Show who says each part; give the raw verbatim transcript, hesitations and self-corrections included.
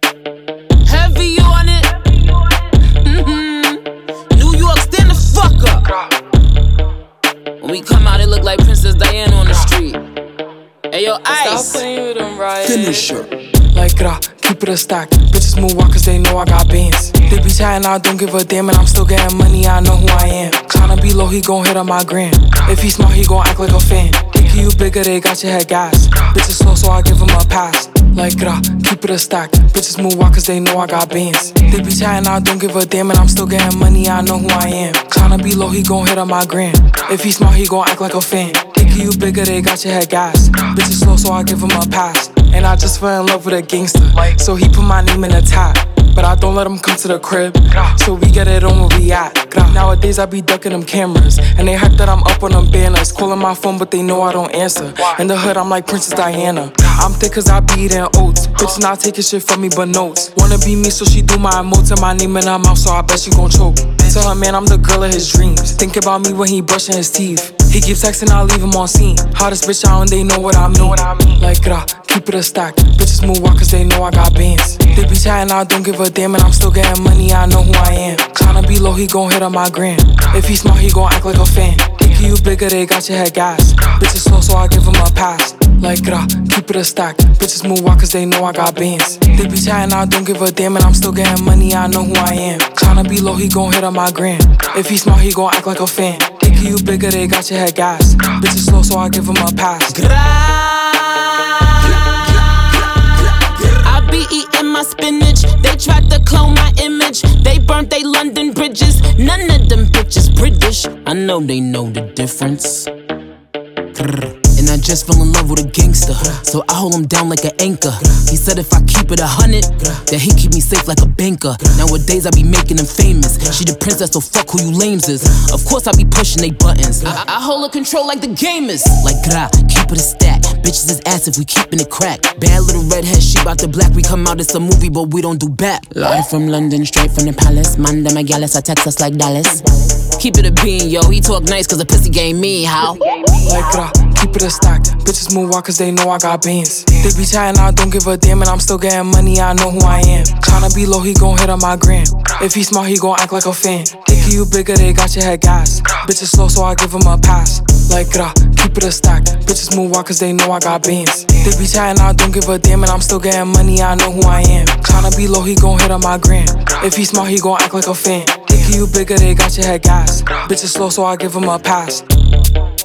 Speaker 1: Heavy on it. Mm-hmm. New York, stand the fuck up. When we come out, it look like Princess Diana on the street. Hey yo, Ice.
Speaker 2: Stop playing with them, right?
Speaker 3: Finisher. Like gra, keep it a stack. Bitches move walk cause they know I got bands. They be chatting, I don't give a damn, and I'm still getting money, I know who I am. Tryna be low, he gon' hit on my gram. If he smart, he gon' act like a fan. Think you bigger, they got your head gas. Bitches slow, so I give him a pass. Like gra, keep it a stack. Bitches move walk cause they know I got bands. They be chatting, I don't give a damn, and I'm still getting money, I know who I am. Tryna be low, he gon' hit on my gram. If he smart, he gon' act like a fan. Think you bigger, they got your head gas. Bitches slow, so I give him a pass. And I just fell in love with a gangster, so he put my name in the top. But I don't let him come to the crib, so we get it on where we at. Nowadays I be ducking them cameras, and they hype that I'm up on them banners. Calling my phone but they know I don't answer. In the hood I'm like Princess Diana. I'm thick cause I be eating oats. Bitch not taking shit from me but notes. Wanna be me so she do my emotes and my name in her mouth, so I bet she gon' choke. Tell her man I'm the girl of his dreams. Think about me when he brushing his teeth. He keeps texting, I leave him on scene. Hottest bitch out and they know what I mean. Like gra, keep it a stack. Bitches move walk cause they know I got bands. They be chatting, I don't give a damn, and I'm still getting money, I know who I am. Tryna be low, he gon' hit on my gram. If he smart, he gon' act like a fan. Think you bigger, they got your head gas. Bitches slow, so I give him a pass. Like gra, keep it a stack. Bitches move walk cause they know I got bands. They be chatting, I don't give a damn, and I'm still getting money, I know who I am. Tryna be low, he gon' hit on my gram. If he smart, he gon' act like a fan. Think you bigger, they got your head gas. Bitches slow, so I give him a pass.
Speaker 1: I be eating my spinach. They tried to clone my image. They burnt they London bridges. None of them bitches British. I know they know the difference. And I just fell in love with a gangster, so I hold him down like an anchor. He said if I keep it a hundred, that he keep me safe like a banker. Nowadays I be making them famous. She the princess, so fuck who you lames is. Of course I be pushing they buttons. I, I hold her control like the gamers. Like gra, keep it a stack. Bitches is ass if we keepin' it crack. Bad little redhead, she bout the black. We come out, it's a movie, but we don't do back. Live from London, straight from the palace. Man, them a gallus, I text us like Dallas. Keep it a bean, yo. He talk nice cause the pussy game me, how?
Speaker 3: Like gra, keep it a stack. Bitches move walk cause they know I got bands. They be chatting, I don't give a damn, and I'm still getting money, I know who I am. Tryna be low, he gon' hit on my gram. If he smart, he gon' act like a fan. Think you bigger, they got your head gas. Bitches slow, so I give him a pass. Like gra, keep it a stack. Bitches move walk cause they know I got bands. They be chatting, I don't give a damn, and I'm still getting money, I know who I am. Tryna be low, he gon' hit on my gram. If he smart, he gon' act like a fan. Think you bigger, they got your head gas. Bitches slow, so I give him a pass.